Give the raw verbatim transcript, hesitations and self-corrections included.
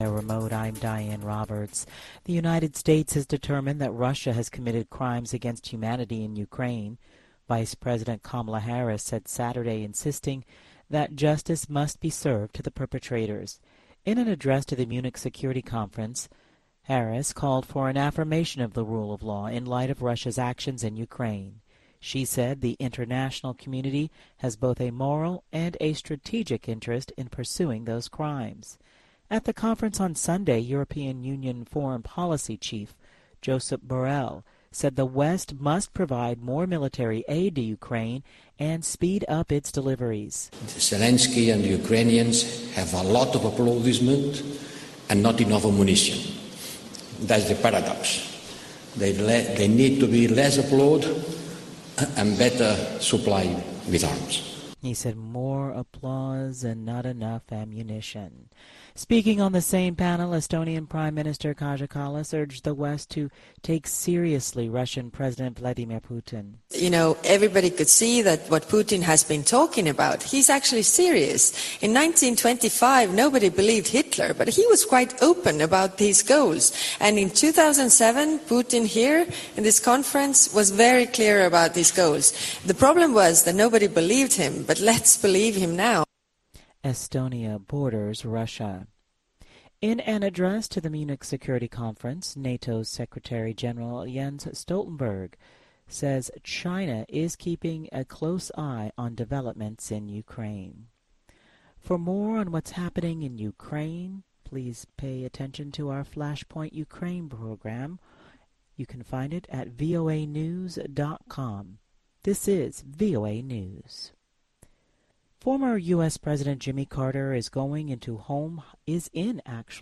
Remote, I'm Diane Roberts. The United States has determined that Russia has committed crimes against humanity in Ukraine. Vice President Kamala Harris said Saturday, insisting that justice must be served to the perpetrators. In an address to the Munich Security Conference, Harris called for an affirmation of the rule of law in light of Russia's actions in Ukraine. She said the international community has both a moral and a strategic interest in pursuing those crimes. At the conference on Sunday, European Union Foreign Policy Chief Josep Borrell said the West must provide more military aid to Ukraine and speed up its deliveries. Zelensky and the Ukrainians have a lot of applaudissement and not enough ammunition. That's the paradox. They, le- they need to be less applaud and better supplied with arms. He said more applause and not enough ammunition. Speaking on the same panel, Estonian Prime Minister Kaja Kallas urged the West to take seriously Russian President Vladimir Putin. You know, everybody could see that what Putin has been talking about, he's actually serious. In nineteen twenty-five, nobody believed Hitler, but he was quite open about these goals. And in two thousand seven, Putin here in this conference was very clear about these goals. The problem was that nobody believed him, but let's believe him now. Estonia borders Russia. In an address to the Munich Security Conference, NATO's Secretary General Jens Stoltenberg says China is keeping a close eye on developments in Ukraine. For more on what's happening in Ukraine, please pay attention to our Flashpoint Ukraine program. You can find it at V O A news dot com. This is V O A News. Former U S President Jimmy Carter is going into home, is in actually.